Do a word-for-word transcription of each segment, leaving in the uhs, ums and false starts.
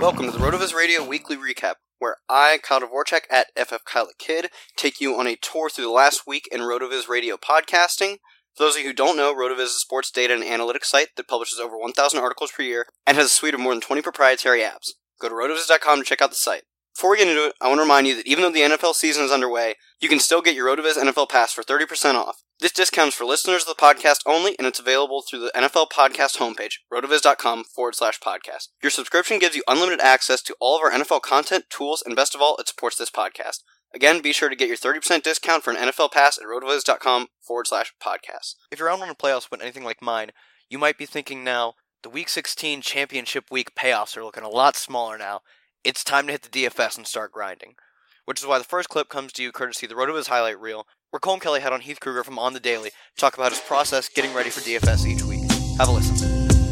Welcome to the RotoViz Radio Weekly Recap, where I, Kyle Dvorak at F F Kyle the Kid, take you on a tour through the last week in RotoViz Radio podcasting. For those of you who don't know, RotoViz is a sports data and analytics site that publishes over one thousand articles per year and has a suite of more than twenty proprietary apps. Go to rotoviz dot com to check out the site. Before we get into it, I want to remind you that even though the N F L season is underway, you can still get your RotoViz N F L Pass for thirty percent off. This discount is for listeners of the podcast only, and it's available through the N F L Podcast homepage, rotoviz dot com forward slash podcast. Your subscription gives you unlimited access to all of our N F L content, tools, and best of all, it supports this podcast. Again, be sure to get your thirty percent discount for an N F L Pass at rotoviz dot com forward slash podcast. If you're around when the playoffs went anything like mine, you might be thinking now, the Week sixteen Championship Week payoffs are looking a lot smaller now. It's time to hit the D F S and start grinding. Which is why the first clip comes to you courtesy of the RotoViz highlight reel, where Colm Kelly had on Heath Kruger from On the Daily to talk about his process getting ready for D F S each week. Have a listen.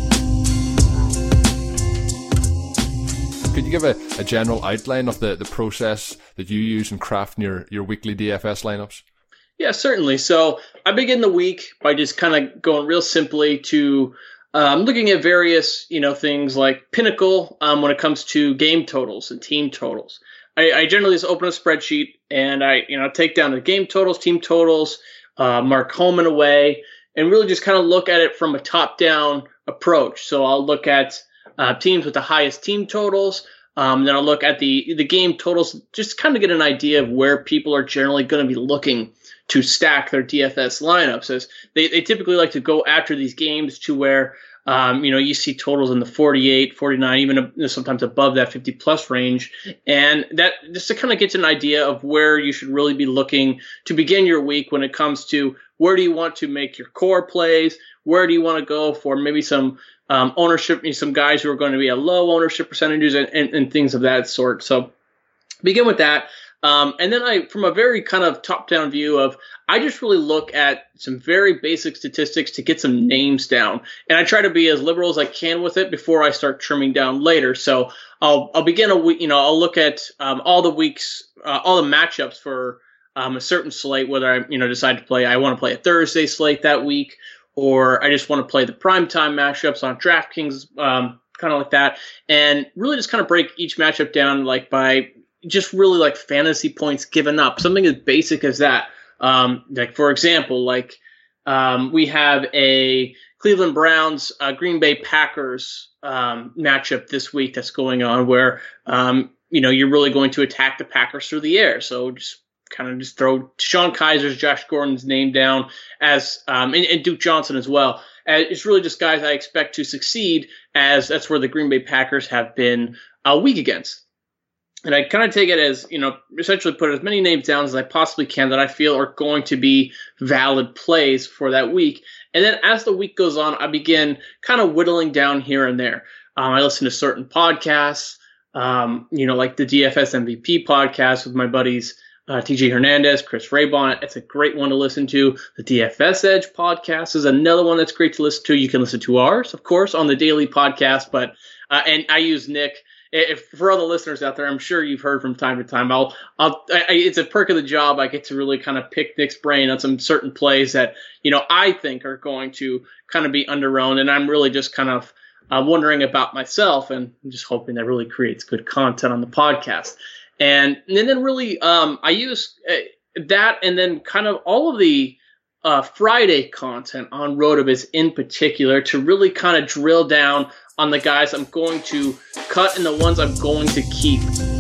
Could you give a, a general outline of the, the process that you use in crafting your, your weekly D F S lineups? Yeah, certainly. So I begin the week by just kind of going real simply to um, looking at various, you know, things like Pinnacle um, when it comes to game totals and team totals. I, I generally just open a spreadsheet and I, you know, take down the game totals, team totals, uh, mark home and away, and really just kind of look at it from a top-down approach. So I'll look at uh, teams with the highest team totals. Um, then I'll look at the the game totals, just kind of get an idea of where people are generally going to be looking to stack their D F S lineups. As they, they typically like to go after these games to where Um, you know, you see totals in the forty-eight, forty-nine, even uh, sometimes above that fifty plus range. And that just to kind of get an idea of where you should really be looking to begin your week when it comes to where do you want to make your core plays? Where do you want to go for maybe some um, ownership, some guys who are going to be at low ownership percentages and, and, and things of that sort. So begin with that. Um, and then I, from a very kind of top-down view of, I just really look at some very basic statistics to get some names down. And I try to be as liberal as I can with it before I start trimming down later. So I'll, I'll begin a week, you know, I'll look at um, all the weeks, uh, all the matchups for um, a certain slate, whether I, you know, decide to play, I want to play a Thursday slate that week, or I just want to play the primetime matchups on DraftKings, um, kind of like that. And really just kind of break each matchup down like by just really like fantasy points given up, something as basic as that. Um, like for example, like um, we have a Cleveland Browns, uh, Green Bay Packers um, matchup this week that's going on where, um, you know, you're really going to attack the Packers through the air. So just kind of just throw Sean Kaiser's, Josh Gordon's name down as, um, and, and Duke Johnson as well. Uh, it's really just guys I expect to succeed, as that's where the Green Bay Packers have been uh, weak against. And I kind of take it as, you know, essentially put as many names down as I possibly can that I feel are going to be valid plays for that week. And then as the week goes on, I begin kind of whittling down here and there. Um, I listen to certain podcasts, um, you know, like the D F S M V P podcast with my buddies uh, T J Hernandez, Chris Raybon. It's a great one to listen to. The D F S Edge podcast is another one that's great to listen to. You can listen to ours, of course, on the daily podcast. But uh, and I use Nick. If for other listeners out there, I'm sure you've heard from time to time. I'll, I'll, I, it's a perk of the job. I get to really kind of pick Nick's brain on some certain plays that, you know, I think are going to kind of be underowned, and I'm really just kind of uh, wondering about myself, and I'm just hoping that really creates good content on the podcast. And, and then really, um, I use uh, that, and then kind of all of the uh, Friday content on RotoViz in particular to really kind of drill down on the guys I'm going to cut and the ones I'm going to keep.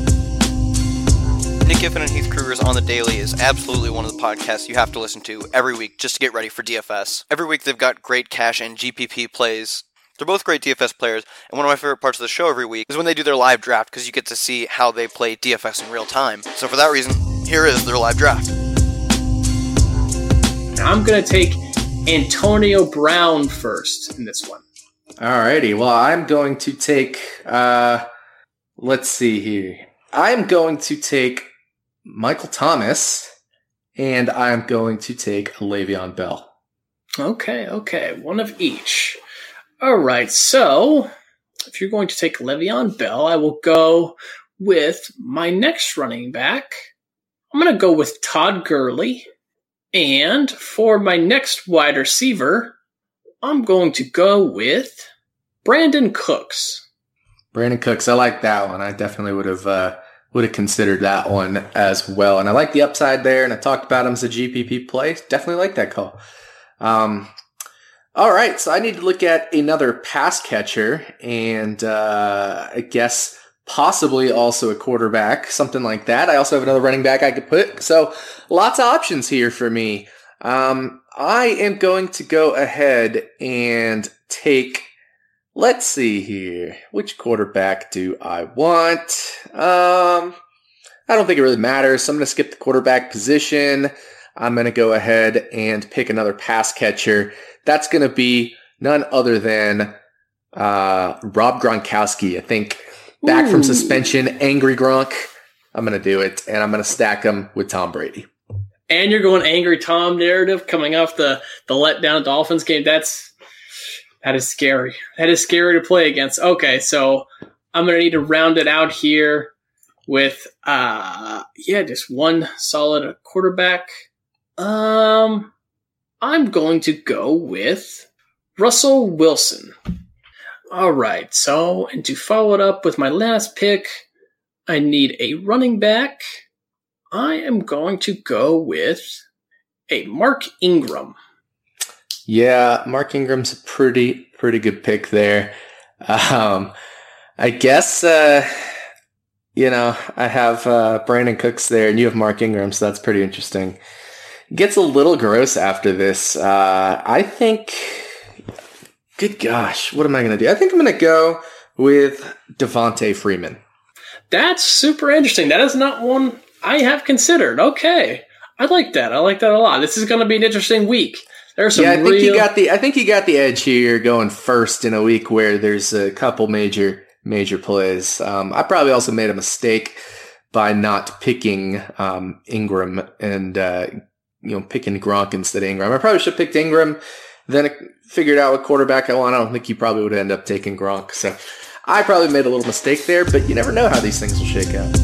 Nick Giffen and Heath Kruger's On the Daily is absolutely one of the podcasts you have to listen to every week just to get ready for D F S. Every week they've got great cash and G P P plays. They're both great D F S players, and one of my favorite parts of the show every week is when they do their live draft, because you get to see how they play D F S in real time. So for that reason, here is their live draft. Now I'm going to take Antonio Brown first in this one. Alrighty, well, I'm going to take, uh, let's see here. I'm going to take Michael Thomas, and I'm going to take Le'Veon Bell. Okay, okay, one of each. All right, so if you're going to take Le'Veon Bell, I will go with my next running back. I'm going to go with Todd Gurley, and for my next wide receiver, I'm going to go with Brandon Cooks. Brandon Cooks, I like that one. I definitely would have uh, would have considered that one as well. And I like the upside there, and I talked about him as a G P P play. Definitely like that call. Um, all right, so I need to look at another pass catcher, and uh, I guess possibly also a quarterback, something like that. I also have another running back I could put. So lots of options here for me. Um, I am going to go ahead and take... Let's see here. Which quarterback do I want? Um, I don't think it really matters. So I'm going to skip the quarterback position. I'm going to go ahead and pick another pass catcher. That's going to be none other than uh, Rob Gronkowski. I think back Ooh. from suspension, angry Gronk. I'm going to do it, and I'm going to stack him with Tom Brady. And you're going angry Tom narrative coming off the, the letdown Dolphins game. That's... That is scary. That is scary to play against. Okay, so I'm going to need to round it out here with, uh, yeah, just one solid quarterback. Um, I'm going to go with Russell Wilson. All right, so, and to follow it up with my last pick, I need a running back. I am going to go with a Mark Ingram. Yeah, Mark Ingram's a pretty, pretty good pick there. Um, I guess, uh, you know, I have uh, Brandon Cooks there, and you have Mark Ingram, so that's pretty interesting. It gets a little gross after this. Uh, I think, good gosh, what am I going to do? I think I'm going to go with Devontae Freeman. That's super interesting. That is not one I have considered. Okay, I like that. I like that a lot. This is going to be an interesting week. There's some yeah, I think real... he got the. I think he got the edge here, going first in a week where there's a couple major major plays. Um, I probably also made a mistake by not picking um, Ingram and uh, you know picking Gronk instead of Ingram. I probably should have picked Ingram, then figured out what quarterback I want. I don't think he probably would end up taking Gronk. So I probably made a little mistake there, but you never know how these things will shake out.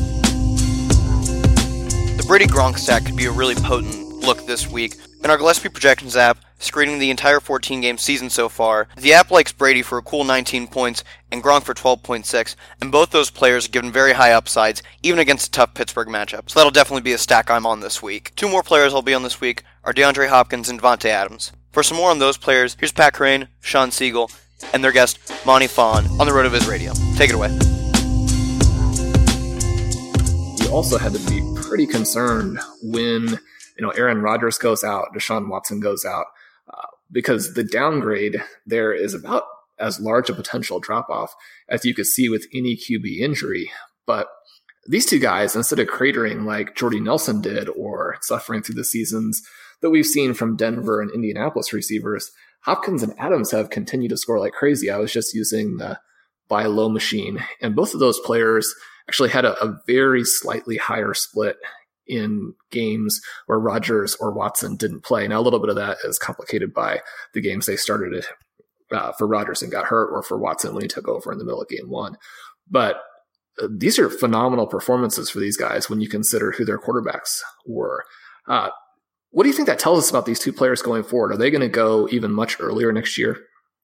The Brady Gronk stack could be a really potent look this week. In our Gillespie Projections app, screening the entire fourteen-game season so far, the app likes Brady for a cool nineteen points and Gronk for twelve point six, and both those players are given very high upsides, even against a tough Pittsburgh matchup. So that'll definitely be a stack I'm on this week. Two more players I'll be on this week are DeAndre Hopkins and Devontae Adams. For some more on those players, here's Pat Crane, Sean Siegel, and their guest, Monty Fawn, on the RotoViz Radio. Take it away. You also had to be pretty concerned when you know, Aaron Rodgers goes out, Deshaun Watson goes out, uh, because the downgrade there is about as large a potential drop-off as you could see with any Q B injury. But these two guys, instead of cratering like Jordy Nelson did or suffering through the seasons that we've seen from Denver and Indianapolis receivers, Hopkins and Adams have continued to score like crazy. I was just using the buy low machine, and both of those players actually had a, a very slightly higher split in games where Rodgers or Watson didn't play. Now, a little bit of that is complicated by the games they started it uh, for Rodgers and got hurt, or for Watson when he took over in the middle of game one. But uh, these are phenomenal performances for these guys when you consider who their quarterbacks were. Uh, what do you think that tells us about these two players going forward? Are they going to go even much earlier next year?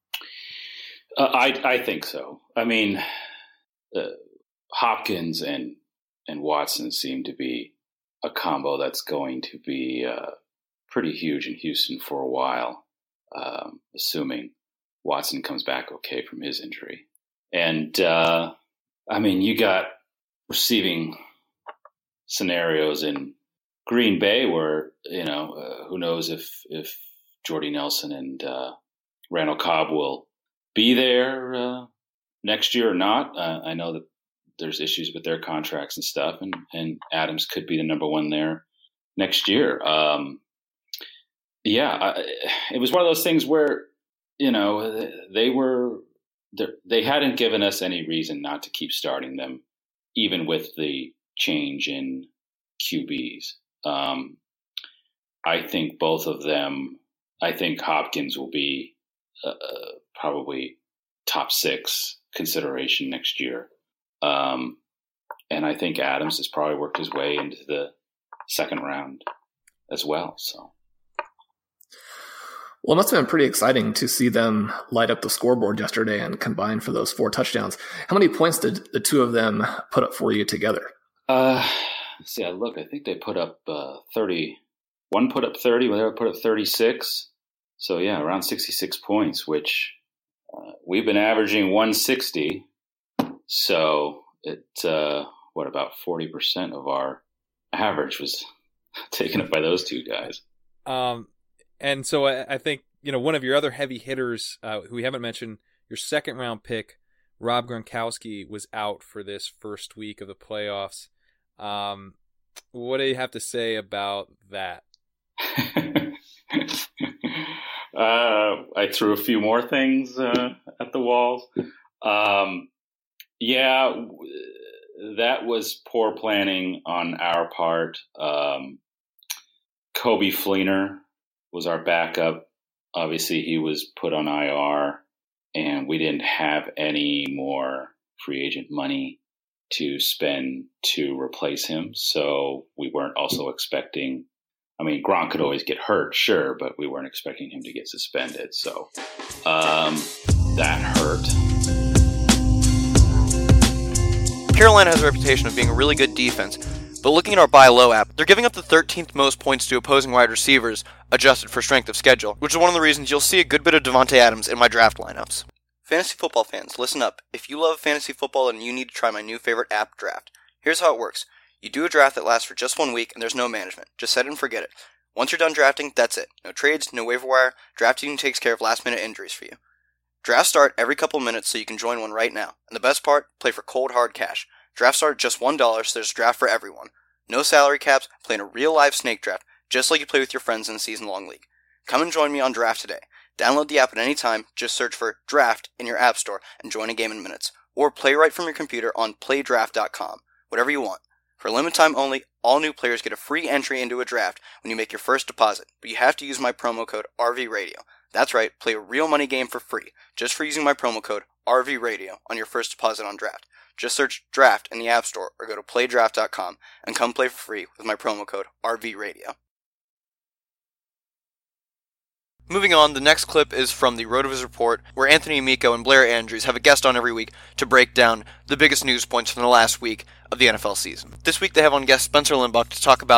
Uh, I I think so. I mean, uh, Hopkins and and Watson seem to be a combo that's going to be uh, pretty huge in Houston for a while, um, assuming Watson comes back okay from his injury. And, uh, I mean, you got receiving scenarios in Green Bay where, you know, uh, who knows if, if Jordy Nelson and uh, Randall Cobb will be there uh, next year or not. Uh, I know that there's issues with their contracts and stuff, and, and Adams could be the number one there next year. Um, yeah, I, it was one of those things where, you know, they were, they hadn't given us any reason not to keep starting them, even with the change in Q Bs. Um, I think both of them, I think Hopkins will be uh, probably top six consideration next year. Um, and I think Adams has probably worked his way into the second round as well. So, Well, it must have been pretty exciting to see them light up the scoreboard yesterday and combine for those four touchdowns. How many points did the two of them put up for you together? Uh, see, I look, I think they put up uh, thirty. One put up thirty, the other put up thirty-six. So, yeah, around sixty-six points, which uh, we've been averaging one sixty. So, it, uh, what, about forty percent of our average was taken up by those two guys. Um, and so I, I think, you know, one of your other heavy hitters, uh, who we haven't mentioned, your second round pick, Rob Gronkowski, was out for this first week of the playoffs. Um, what do you have to say about that? uh, I threw a few more things uh, at the walls. Um, yeah, that was poor planning on our part. Um, Kobe Fleener was our backup. Obviously, he was put on I R, and we didn't have any more free agent money to spend to replace him. So we weren't also expecting, I mean, Gronk could always get hurt, sure, but we weren't expecting him to get suspended. So um, that hurt. Carolina has a reputation of being a really good defense, but looking at our buy low app, they're giving up the thirteenth most points to opposing wide receivers, adjusted for strength of schedule, which is one of the reasons you'll see a good bit of Devontae Adams in my draft lineups. Fantasy football fans, listen up. If you love fantasy football, then you need to try my new favorite app, Draft. Here's how it works. You do a draft that lasts for just one week, and there's no management. Just set it and forget it. Once you're done drafting, that's it. No trades, no waiver wire. Draft Team takes care of last-minute injuries for you. Drafts start every couple minutes, so you can join one right now. And the best part, play for cold, hard cash. Drafts start at just one dollar, so there's a draft for everyone. No salary caps, play in a real-life snake draft, just like you play with your friends in a season-long league. Come and join me on Draft today. Download the app at any time, just search for Draft in your app store and join a game in minutes. Or play right from your computer on play draft dot com. Whatever you want. For a limited time only, all new players get a free entry into a draft when you make your first deposit, but you have to use my promo code R V Radio. That's right, play a real money game for free, just for using my promo code R V Radio on your first deposit on Draft. Just search Draft in the App Store or go to play draft dot com and come play for free with my promo code R V Radio. Moving on, the next clip is from the RotoViz Report, where Anthony Amico and Blair Andrews have a guest on every week to break down the biggest news points from the last week of the N F L season. This week they have on guest Spencer Lindbuck to talk about